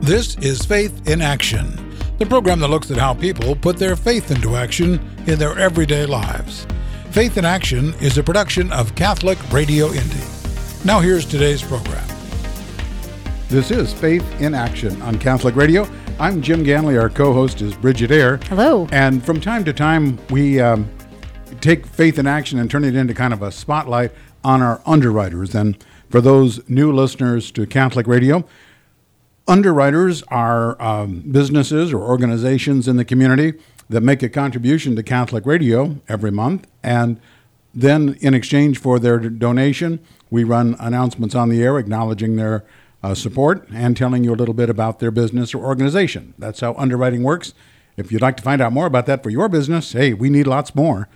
This is Faith in Action, the program that looks at how people put their faith into action in their everyday lives. Faith in Action is a production of Catholic Radio Indy. Now here's today's program. This is Faith in Action on Catholic Radio. I'm Jim Ganley. Our co-host is Bridget Eyre. Hello. And from time to time, we take Faith in Action and turn it into kind of a spotlight on our underwriters. And for those new listeners to Catholic Radio, underwriters are businesses or organizations in the community that make a contribution to Catholic Radio every month. And then in exchange for their donation, we run announcements on the air acknowledging their support and telling you a little bit about their business or organization. That's how underwriting works. If you'd like to find out more about that for your business, hey, we need lots more.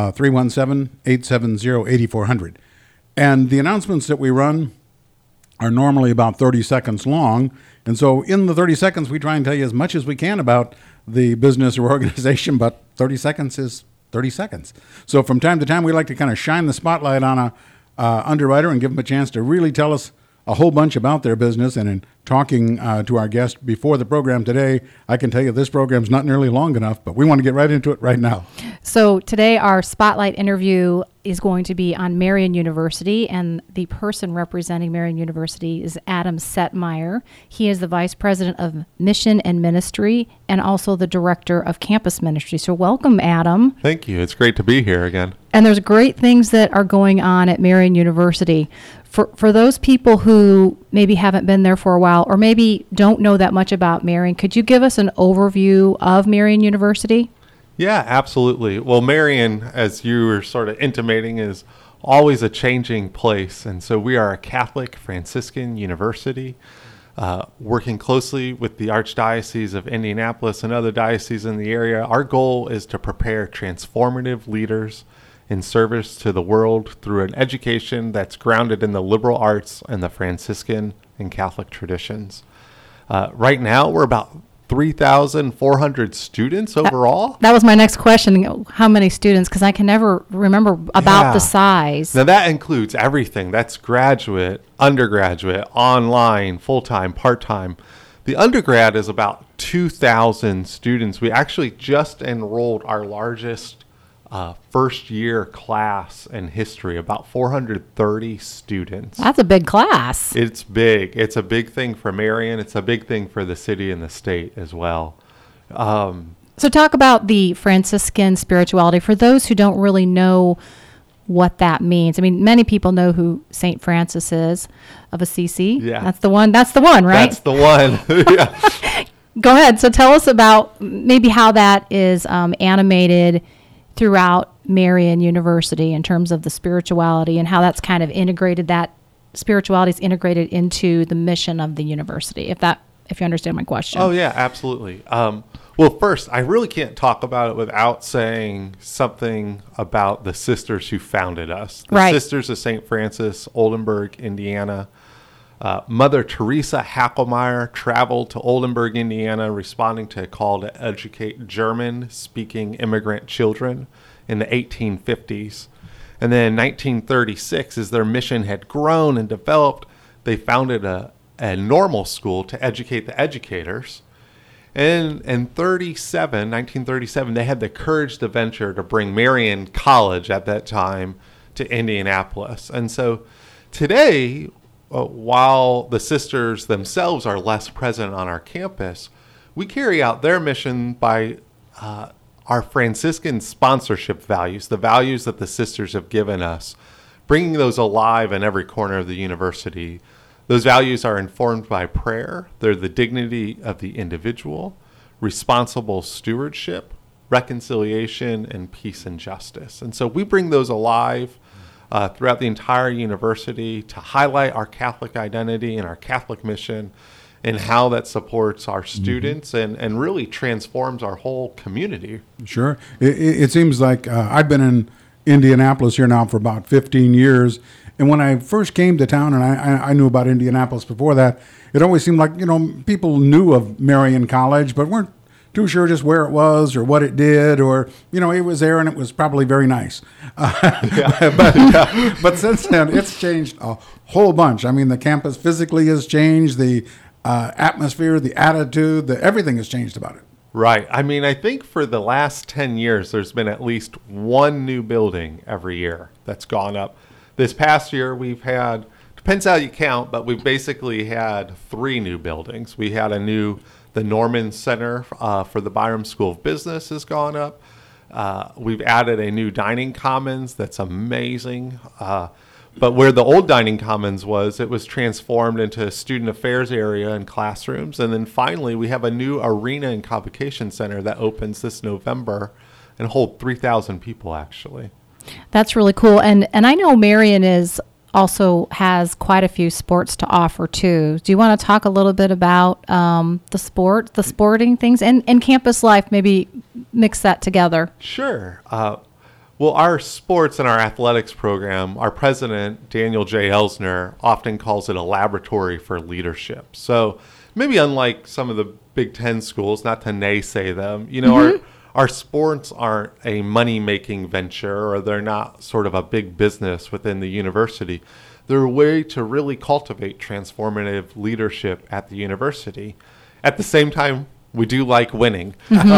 317-870-8400. And the announcements that we run are normally about 30 seconds long. And so in the 30 seconds, we try and tell you as much as we can about the business or organization, but 30 seconds is 30 seconds. So from time to time, we like to kind of shine the spotlight on a underwriter and give them a chance to really tell us a whole bunch about their business. And in talking to our guest before the program today, I can tell you this program's not nearly long enough, but we want to get right into it right now. So today our spotlight interview is going to be on Marian University, and the person representing Marian University is Adam Setmeyer. He is the Vice President of Mission and Ministry and also the Director of Campus Ministry. So welcome, Adam. Thank you. It's great to be here again. And there's great things that are going on at Marian University. For those people who maybe haven't been there for a while or maybe don't know that much about Marian, could you give us an overview of Marian University? Yeah, absolutely. Well, Marian, as you were sort of intimating, is always a changing place. And so we are a Catholic Franciscan university working closely with the Archdiocese of Indianapolis and other dioceses in the area. Our goal is to prepare transformative leaders in service to the world through an education that's grounded in the liberal arts and the Franciscan and Catholic traditions. Right now, we're about 3,400 students overall. That was my next question. How many students? Because I can never remember about the size. Now, that includes everything. That's graduate, undergraduate, online, full-time, part-time. The undergrad is about 2,000 students. We actually just enrolled our largest first-year class in history, about 430 students. That's a big class. It's big. It's a big thing for Marian. It's a big thing for the city and the state as well. So talk about the Franciscan spirituality for those who don't really know what that means. I mean, many people know who St. Francis is of Assisi. Yeah. That's the one, right? That's the one. Yeah. Go ahead. So tell us about maybe how that is animated throughout Marian University in terms of the spirituality and how that's kind of integrated, that spirituality is integrated into the mission of the university, if you understand my question. Oh, yeah, absolutely. Well, first, I really can't talk about it without saying something about the sisters who founded us. The Sisters of St. Francis, Oldenburg, Indiana. Mother Teresa Hackelmeyer traveled to Oldenburg, Indiana, responding to a call to educate German-speaking immigrant children in the 1850s. And then in 1936, as their mission had grown and developed, they founded a normal school to educate the educators. And in 1937, they had the courage to venture to bring Marian College at that time to Indianapolis. And so today, while the sisters themselves are less present on our campus, we carry out their mission by our Franciscan sponsorship values, the values that the sisters have given us, bringing those alive in every corner of the university. Those values are informed by prayer. They're the dignity of the individual, responsible stewardship, reconciliation, and peace and justice. And so we bring those alive throughout the entire university to highlight our Catholic identity and our Catholic mission and how that supports our students and really transforms our whole community. Sure. It seems like I've been in Indianapolis here now for about 15 years. And when I first came to town, and I knew about Indianapolis before that, it always seemed like, people knew of Marian College, but weren't too sure just where it was or what it did, or, it was there and it was probably very nice. But since then, it's changed a whole bunch. I mean, the campus physically has changed. The atmosphere, the attitude, everything has changed about it. Right. I mean, I think for the last 10 years, there's been at least one new building every year that's gone up. This past year, we've had, depends how you count, but we've basically had 3 new buildings. We had the Norman Center for the Byram School of Business has gone up. We've added a new dining commons that's amazing. But where the old dining commons was, it was transformed into a student affairs area and classrooms. And then finally, we have a new arena and convocation center that opens this November and hold 3,000 people, actually. That's really cool. And I know Marion also has quite a few sports to offer, too. Do you want to talk a little bit about the sporting things and campus life, maybe mix that together? Sure. Well, our sports and our athletics program, our president, Daniel J. Elsner, often calls it a laboratory for leadership. So maybe unlike some of the Big Ten schools, not to naysay them, our sports aren't a money-making venture, or they're not sort of a big business within the university. They're a way to really cultivate transformative leadership at the university. At the same time, we do like winning. And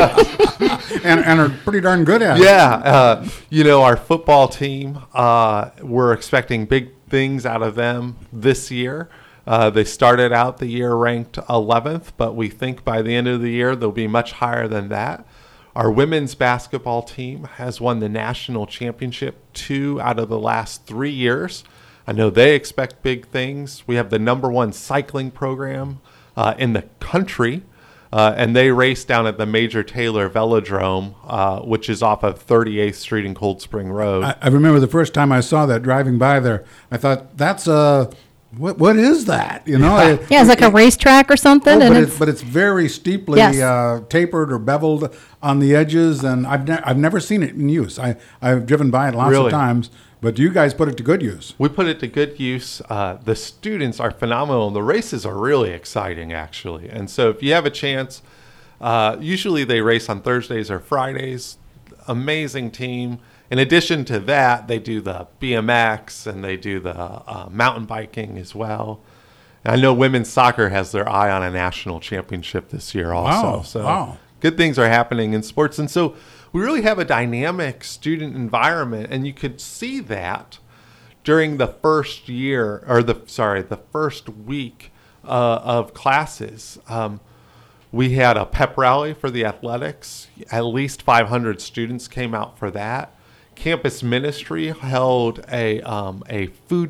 are pretty darn good at it. Yeah. Our football team, we're expecting big things out of them this year. They started out the year ranked 11th, but we think by the end of the year, they'll be much higher than that. Our women's basketball team has won the national championship 2 out of the last 3 years. I know they expect big things. We have the #1 cycling program in the country. And they race down at the Major Taylor Velodrome, which is off of 38th Street and Cold Spring Road. I remember the first time I saw that driving by there. I thought, that's what is that? It's like a racetrack or something. But it's very steeply tapered or beveled on the edges, and I've never seen it in use. I've driven by it lots of times. But you guys put it to good use. We put it to good use. The students are phenomenal. The races are really exciting, actually. And so if you have a chance, usually they race on Thursdays or Fridays. Amazing team. In addition to that, they do the BMX and they do the mountain biking as well. And I know women's soccer has their eye on a national championship this year also. Wow. Good things are happening in sports. And so we really have a dynamic student environment, and you could see that during the first year, or the first week of classes. We had a pep rally for the athletics. At least 500 students came out for that. Campus ministry held a food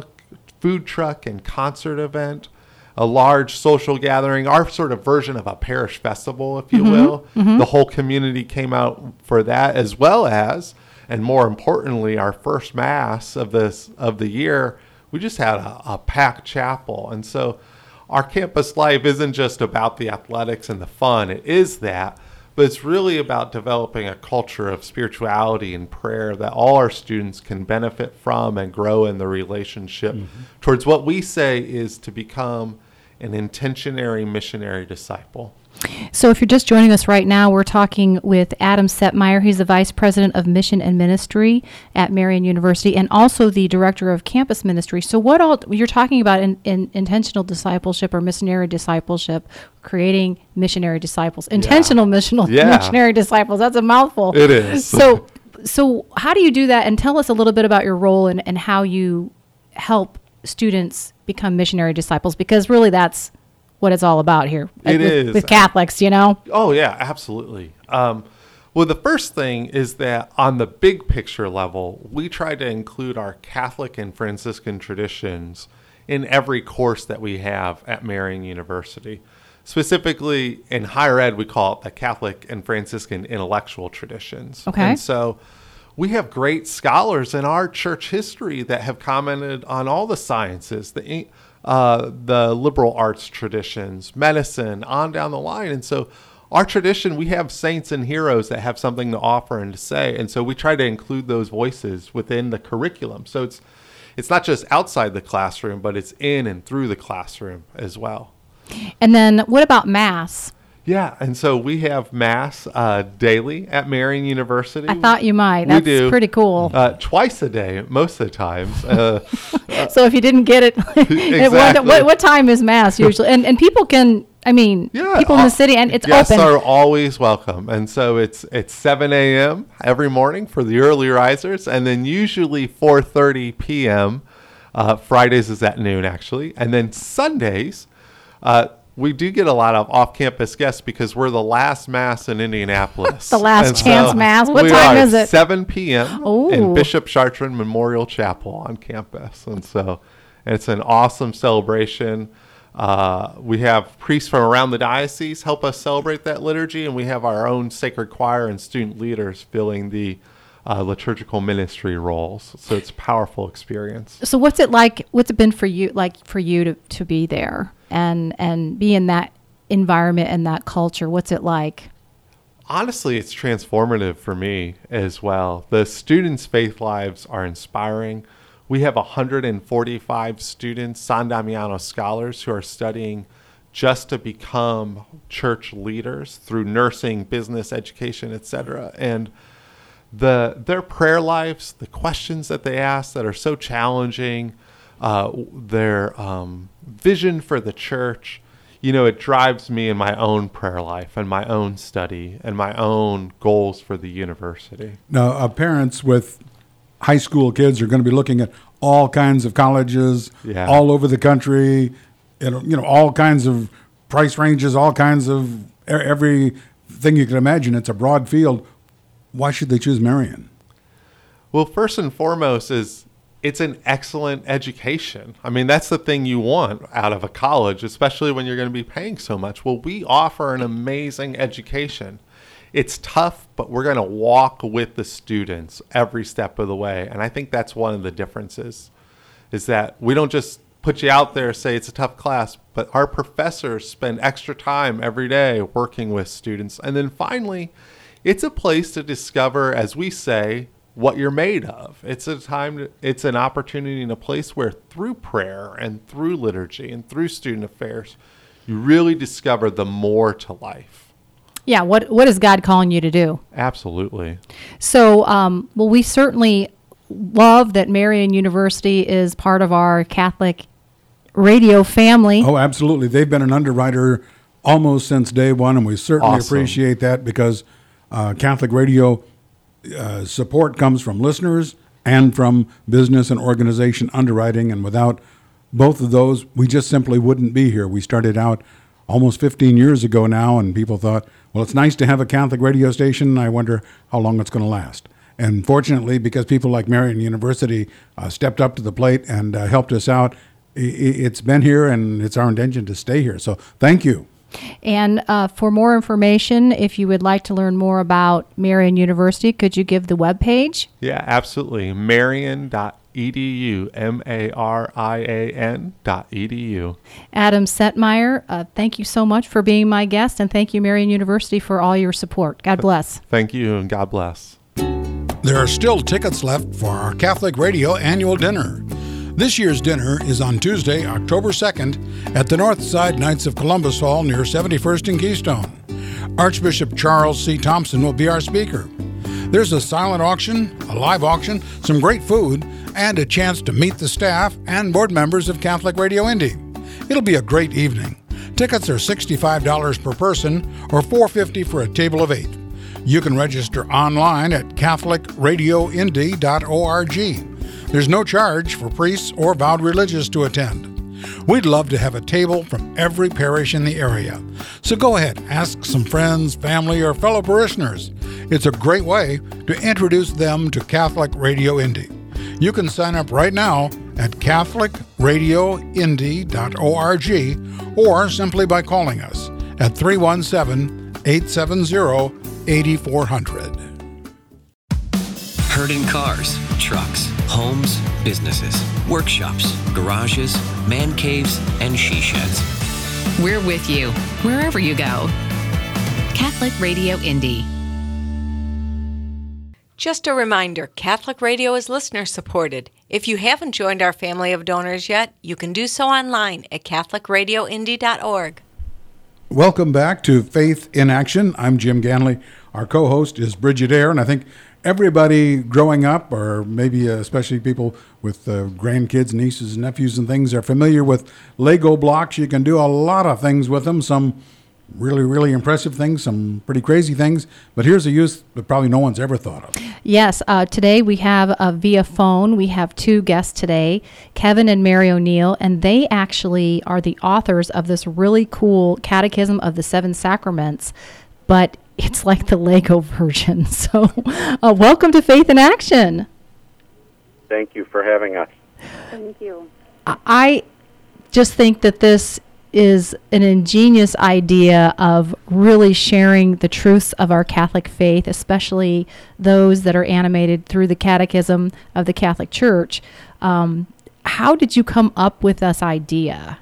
truck and concert event. A large social gathering, our sort of version of a parish festival, if you will. Mm-hmm. The whole community came out for that, as well as, and more importantly, our first mass of the year. We just had a packed chapel. And so our campus life isn't just about the athletics and the fun. It is that, but it's really about developing a culture of spirituality and prayer that all our students can benefit from and grow in the relationship towards what we say is to become an intentionary missionary disciple. So if you're just joining us right now, we're talking with Adam Setmeyer. He's the Vice President of Mission and Ministry at Marian University and also the Director of Campus Ministry. So what all you're talking about in intentional discipleship or missionary discipleship, creating missionary disciples, intentional missionary disciples. That's a mouthful. It is. So how do you do that? And tell us a little bit about your role and how you help students become missionary disciples, because really that's what it's all about here. It is. With Catholics, Oh, yeah, absolutely. Well, the first thing is that on the big picture level, we try to include our Catholic and Franciscan traditions in every course that we have at Marian University. Specifically, in higher ed, we call it the Catholic and Franciscan intellectual traditions. Okay. And so we have great scholars in our church history that have commented on all the sciences, the liberal arts traditions, medicine, on down the line. And so our tradition, we have saints and heroes that have something to offer and to say. And so we try to include those voices within the curriculum. So it's not just outside the classroom, but it's in and through the classroom as well. And then what about Mass? Yeah, and so we have Mass daily at Marian University. I thought you might. That's pretty cool. Twice a day, most of the times. So if you didn't get it, exactly. what time is Mass usually? And people can, people in the city, and it's guests open. Guests are always welcome. And so it's 7 a.m. every morning for the early risers, and then usually 4:30 p.m. Fridays is at noon, actually. And then Sundays, we do get a lot of off-campus guests because we're the last Mass in Indianapolis. The last chance Mass. What time is it? 7 p.m. in Bishop Chartrand Memorial Chapel on campus. And so it's an awesome celebration. We have priests from around the diocese help us celebrate that liturgy, and we have our own sacred choir and student leaders filling the liturgical ministry roles. So it's a powerful experience. So what's it like? What's it been for you to be there and be in that environment and that culture? What's it like? Honestly, it's transformative for me as well. The students' faith lives are inspiring. We have 145 students, San Damiano scholars, who are studying just to become church leaders through nursing, business, education, etc. And their prayer lives, the questions that they ask that are so challenging, their vision for the church, it drives me in my own prayer life and my own study and my own goals for the university. Now, parents with high school kids are going to be looking at all kinds of colleges all over the country, all kinds of price ranges, all kinds of everything you can imagine. It's a broad field. Why should they choose Marian? Well, first and foremost it's an excellent education. That's the thing you want out of a college, especially when you're going to be paying so much. Well, we offer an amazing education. It's tough, but we're going to walk with the students every step of the way. And I think that's one of the differences, is that we don't just put you out there and say it's a tough class, but our professors spend extra time every day working with students. And then finally, it's a place to discover, as we say, what you're made of. It's an opportunity and a place where through prayer and through liturgy and through student affairs, you really discover the more to life. Yeah, what is God calling you to do? Absolutely. So, we certainly love that Marian University is part of our Catholic radio family. Oh, absolutely. They've been an underwriter almost since day one, and we certainly appreciate that because Catholic radio support comes from listeners and from business and organization underwriting, and without both of those, we just simply wouldn't be here. We started out almost 15 years ago now, and people thought, well, it's nice to have a Catholic radio station. I wonder how long it's going to last. And fortunately, because people like Marian University stepped up to the plate and helped us out, it's been here, and it's our intention to stay here. So thank you. And for more information, if you would like to learn more about Marian University, could you give the webpage? Yeah, absolutely. Marian.edu, Marian.edu. Adam Setmeyer, thank you so much for being my guest, and thank you, Marian University, for all your support. God bless. Thank you, and God bless. There are still tickets left for our Catholic Radio annual dinner. This year's dinner is on Tuesday, October 2nd at the Northside Knights of Columbus Hall near 71st and Keystone. Archbishop Charles C. Thompson will be our speaker. There's a silent auction, a live auction, some great food, and a chance to meet the staff and board members of Catholic Radio Indy. It'll be a great evening. Tickets are $65 per person or $4.50 for a table of 8. You can register online at catholicradioindy.org. There's no charge for priests or vowed religious to attend. We'd love to have a table from every parish in the area. So go ahead, ask some friends, family, or fellow parishioners. It's a great way to introduce them to Catholic Radio Indy. You can sign up right now at catholicradioindy.org or simply by calling us at 317-870-8400. Heard in cars, trucks, homes, businesses, workshops, garages, man caves, and she sheds. We're with you, wherever you go. Catholic Radio Indy. Just a reminder, Catholic Radio is listener-supported. If you haven't joined our family of donors yet, you can do so online at catholicradioindy.org. Welcome back to Faith in Action. I'm Jim Ganley. Our co-host is Bridget Eyre, and I think everybody growing up, or maybe especially people with grandkids, nieces, and nephews and things, are familiar with Lego blocks. You can do a lot of things with them, some really, really impressive things, some pretty crazy things. But here's a use that probably no one's ever thought of. Yes, today we have via phone, we have two guests today, Kevin and Mary O'Neill, and they actually are the authors of this really cool Catechism of the Seven Sacraments, but it's like the Lego version. So welcome to Faith in Action. Thank you for having us. Thank you. I just think that this is an ingenious idea of really sharing the truths of our Catholic faith, especially those that are animated through the Catechism of the Catholic Church. How did you come up with this idea?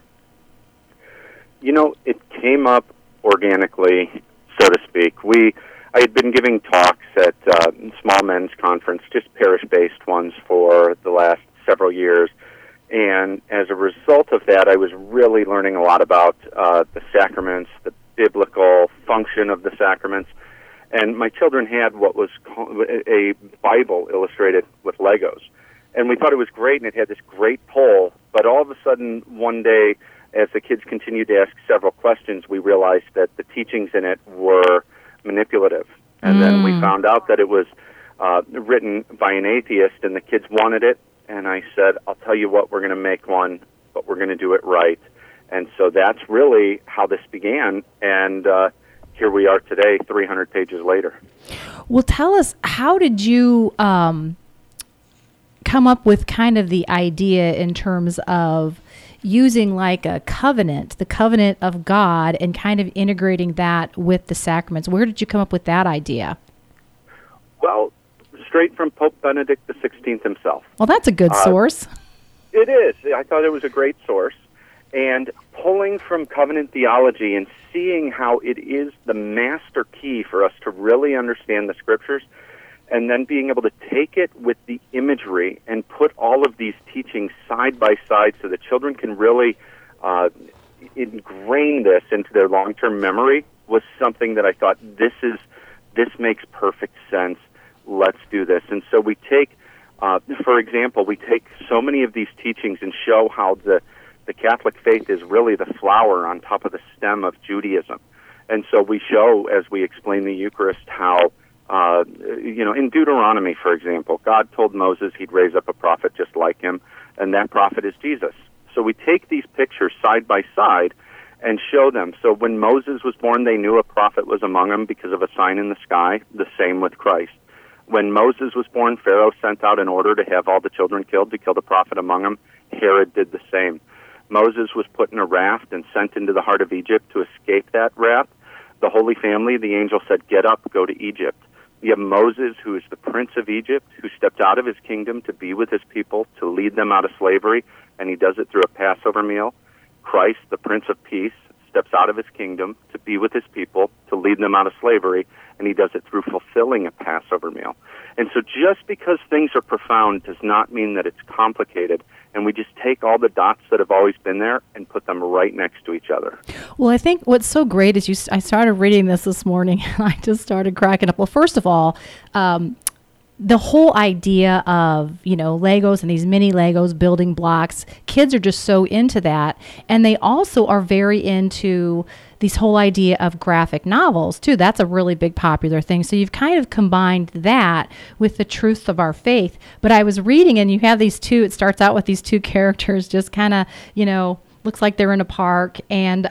You know, it came up organically, so to speak. I had been giving talks at Small Men's Conference, just parish-based ones, for the last several years. And as a result of that, I was really learning a lot about the sacraments, the biblical function of the sacraments. And my children had what was called a Bible illustrated with Legos. And we thought it was great, and it had this great pull. But all of a sudden, one day, as the kids continued to ask several questions, we realized that the teachings in it were manipulative. And then we found out that it was written by an atheist, and the kids wanted it. And I said, I'll tell you what, we're going to make one, but we're going to do it right. And so that's really how this began. And here we are today, 300 pages later. Well, tell us, how did you come up with kind of the idea in terms of using like a covenant, the covenant of God, and kind of integrating that with the sacraments? Where did you come up with that idea? Well, straight from Pope Benedict XVI himself. Well, that's a good source. It is. I thought it was a great source. And pulling from covenant theology and seeing how it is the master key for us to really understand the Scriptures, and then being able to take it with the imagery and put all of these teachings side by side so that children can really ingrain this into their long-term memory, was something that I thought, this makes perfect sense. Let's do this. And so we take, for example, we take so many of these teachings and show how the Catholic faith is really the flower on top of the stem of Judaism. And so we show, as we explain the Eucharist, how, in Deuteronomy, for example, God told Moses he'd raise up a prophet just like him, and that prophet is Jesus. So we take these pictures side by side and show them. So when Moses was born, they knew a prophet was among them because of a sign in the sky. The same with Christ. When Moses was born, Pharaoh sent out an order to have all the children killed, to kill the prophet among them. Herod did the same. Moses was put in a raft and sent into the heart of Egypt to escape that raft. The Holy Family, the angel said, get up, go to Egypt. You have Moses, who is the prince of Egypt, who stepped out of his kingdom to be with his people, to lead them out of slavery, and he does it through a Passover meal. Christ, the Prince of Peace, steps out of his kingdom to be with his people, to lead them out of slavery, and he does it through fulfilling a Passover meal. And so just because things are profound does not mean that it's complicated, and we just take all the dots that have always been there and put them right next to each other. Well, I think what's so great is I started reading this morning, and I just started cracking up. Well, first of all, the whole idea of, Legos and these mini Legos, building blocks, kids are just so into that. And they also are very into this whole idea of graphic novels, too. That's a really big popular thing. So you've kind of combined that with the truth of our faith. But I was reading, and you have these two, it starts out with these two characters just kind of, looks like they're in a park. And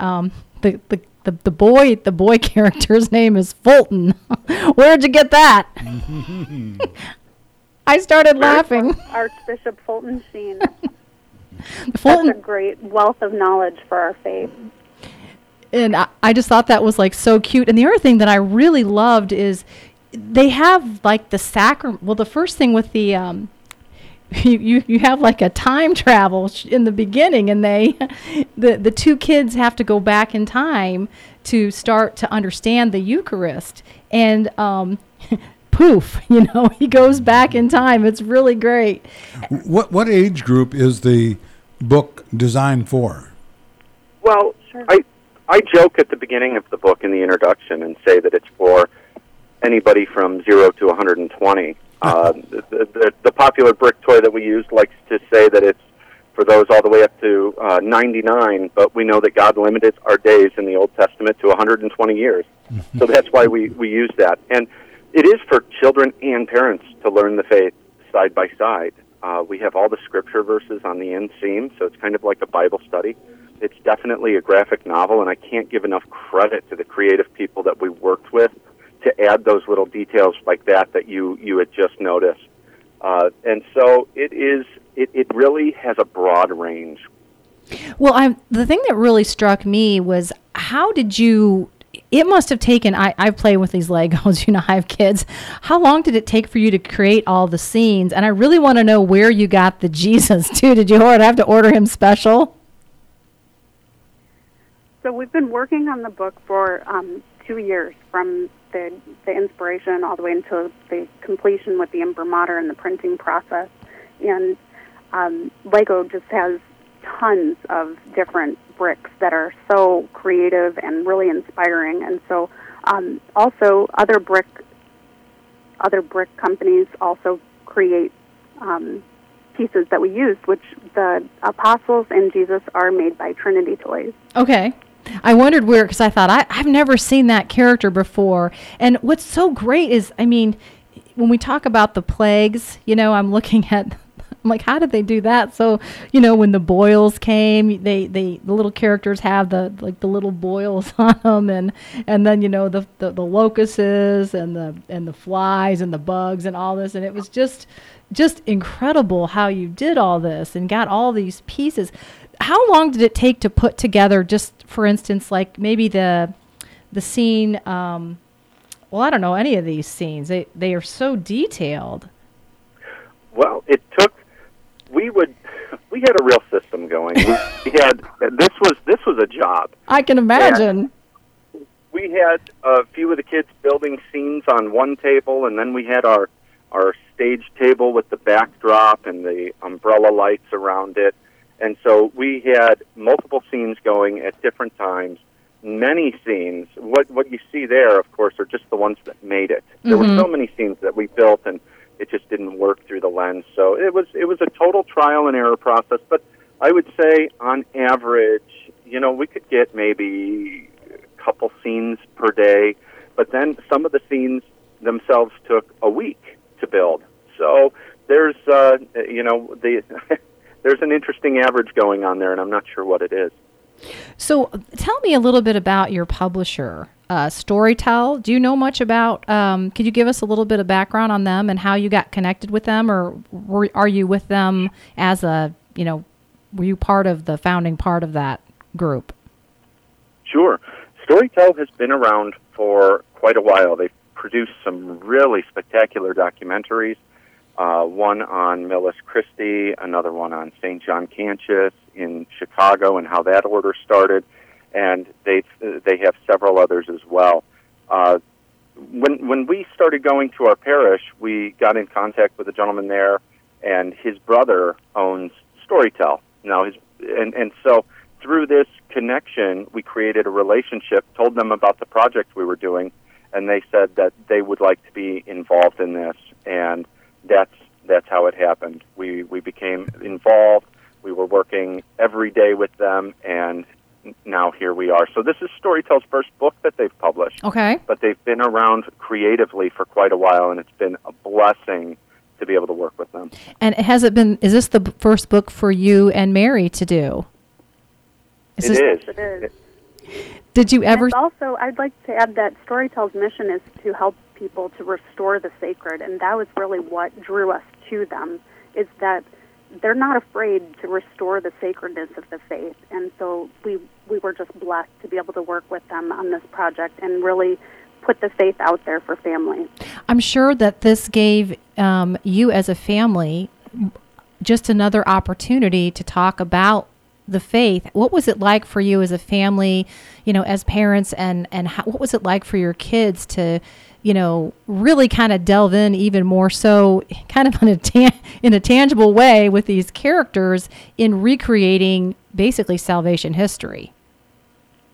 the boy character's name is Fulton. Where'd you get that? I started laughing. Archbishop Fulton Sheen. Fulton. That's a great wealth of knowledge for our faith. And I just thought that was like so cute. And the other thing that I really loved is they have like the sacrament. Well, the first thing with the you have like a time travel in the beginning, and the two kids have to go back in time to start to understand the Eucharist. And poof, he goes back in time. It's really great. What age group is the book designed for? Well, sure. I joke at the beginning of the book in the introduction and say that it's for anybody from 0 to 120. The popular brick toy that we use likes to say that it's for those all the way up to 99, but we know that God limited our days in the Old Testament to 120 years. So that's why we use that. And it is for children and parents to learn the faith side by side. We have all the scripture verses on the end seam, so it's kind of like a Bible study. It's definitely a graphic novel, and I can't give enough credit to the creative people that we worked with to add those little details like that you had just noticed. And so it really has a broad range. Well, the thing that really struck me was how did you... It must have taken, I play with these Legos, I have kids. How long did it take for you to create all the scenes? And I really want to know where you got the Jesus, too. Did you have to order him special? So we've been working on the book for 2 years, from the inspiration all the way until the completion with the imprimatur and the printing process. And Lego just has tons of different bricks that are so creative and really inspiring. And so also other brick companies also create pieces that we use, which the Apostles and Jesus are made by Trinity Toys. Okay. I wondered where, because I thought, I've never seen that character before. And what's so great is, when we talk about the plagues, I'm looking at, I'm like, how did they do that? So, when the boils came, the little characters have the little boils on them, and then the locusts and the flies and the bugs and all this, and it was just incredible how you did all this and got all these pieces. How long did it take to put together, just for instance, like maybe the scene? Well, I don't know any of these scenes. They are so detailed. Well, it took. We had a real system going. We had this was a job. I can imagine. And we had a few of the kids building scenes on one table, and then we had our stage table with the backdrop and the umbrella lights around it. And so we had multiple scenes going at different times, many scenes. What you see there, of course, are just the ones that made it. There were so many scenes that we built, and it just didn't work through the lens. So it was a total trial and error process. But I would say, on average, we could get maybe a couple scenes per day. But then some of the scenes themselves took a week to build. So there's there's an interesting average going on there, and I'm not sure what it is. So tell me a little bit about your publisher, Storytel. Do you know much about, could you give us a little bit of background on them and how you got connected with them, or are you with them as were you part of the founding part of that group? Sure. Storytel has been around for quite a while. They've produced some really spectacular documentaries. One on Millis Christi, another one on St. John Cantius in Chicago and how that order started, and they have several others as well. When we started going to our parish, we got in contact with a gentleman there, and his brother owns Storytel. Now, and so through this connection, we created a relationship, told them about the project we were doing, and they said that they would like to be involved in this, and that's how it happened. We became involved. We were working every day with them, and now here we are. So this is Storytel's first book that they've published. Okay. But they've been around creatively for quite a while, and it's been a blessing to be able to work with them. And is this the first book for you and Mary to do? It is. It is. Did you ever... And also, I'd like to add that Storytel's mission is to help people to restore the sacred, and that was really what drew us to them, is that they're not afraid to restore the sacredness of the faith. And so we were just blessed to be able to work with them on this project and really put the faith out there for families. I'm sure that this gave you as a family just another opportunity to talk about the faith. What was it like for you as a family, as parents, and what was it like for your kids to, really kind of delve in even more so, kind of in a tangible way with these characters in recreating basically salvation history?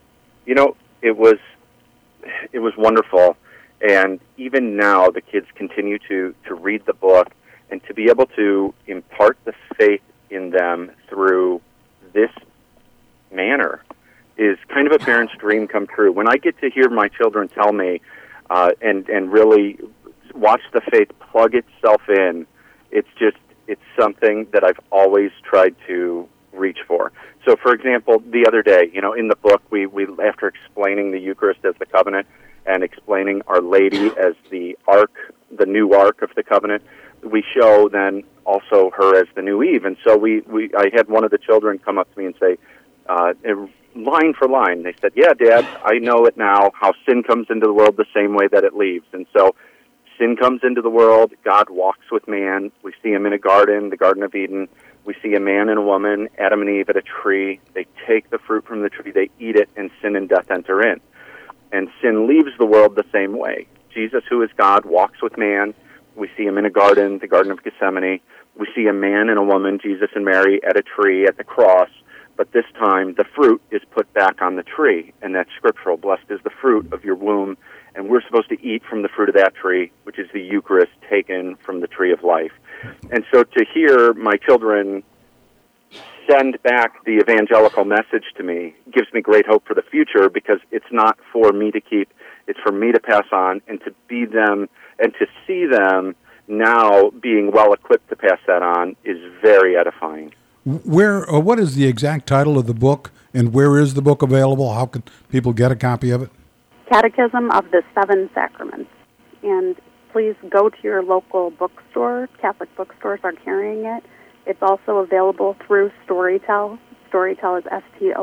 it was wonderful. And even now, the kids continue to read the book, and to be able to impart the faith in them through this manner is kind of a parent's dream come true. When I get to hear my children tell me and really watch the faith plug itself in, it's something that I've always tried to reach for. So, for example, the other day, in the book, we after explaining the Eucharist as the covenant and explaining Our Lady as the ark, the new ark of the covenant, we show then also her as the new Eve. And so I had one of the children come up to me and say, line for line, they said, "Yeah, Dad, I know it now, how sin comes into the world the same way that it leaves." And so sin comes into the world, God walks with man, we see him in a garden, the Garden of Eden, we see a man and a woman, Adam and Eve, at a tree, they take the fruit from the tree, they eat it, and sin and death enter in. And sin leaves the world the same way. Jesus, who is God, walks with man, we see him in a garden, the Garden of Gethsemane, we see a man and a woman, Jesus and Mary, at a tree, at the cross, but this time the fruit is put back on the tree, and that's scriptural. Blessed is the fruit of your womb, and we're supposed to eat from the fruit of that tree, which is the Eucharist taken from the tree of life. And so to hear my children send back the evangelical message to me gives me great hope for the future, because it's not for me to keep, it's for me to pass on, and to be them and to see them now being well equipped to pass that on is very edifying. What is the exact title of the book, and where is the book available? How can people get a copy of it? Catechism of the Seven Sacraments. And please go to your local bookstore. Catholic bookstores are carrying it. It's also available through Storytel. Storytel is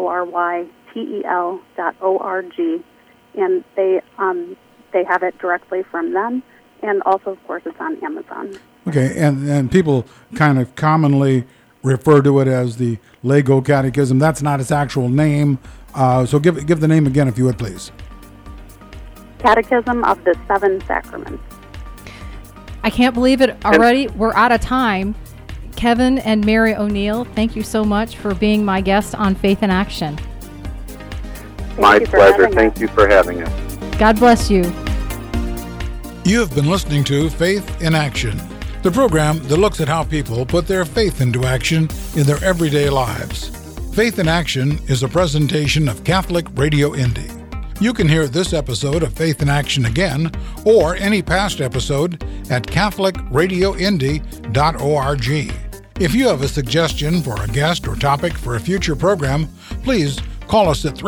STORYTEL.org, and they have it directly from them. And also, of course, it's on Amazon. Okay, and people kind of commonly refer to it as the Lego Catechism. That's not its actual name. So give the name again, if you would, please. Catechism of the Seven Sacraments. I can't believe it already. We're out of time. Kevin and Mary O'Neill, thank you so much for being my guest on Faith in Action. My pleasure. Thank you for having us. God bless you. You have been listening to Faith in Action, the program that looks at how people put their faith into action in their everyday lives. Faith in Action is a presentation of Catholic Radio Indy. You can hear this episode of Faith in Action again, or any past episode, at CatholicRadioIndy.org. If you have a suggestion for a guest or topic for a future program, please call us at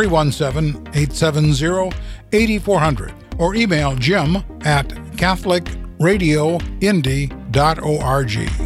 317-870-8400 or email Jim at CatholicRadioIndy.org.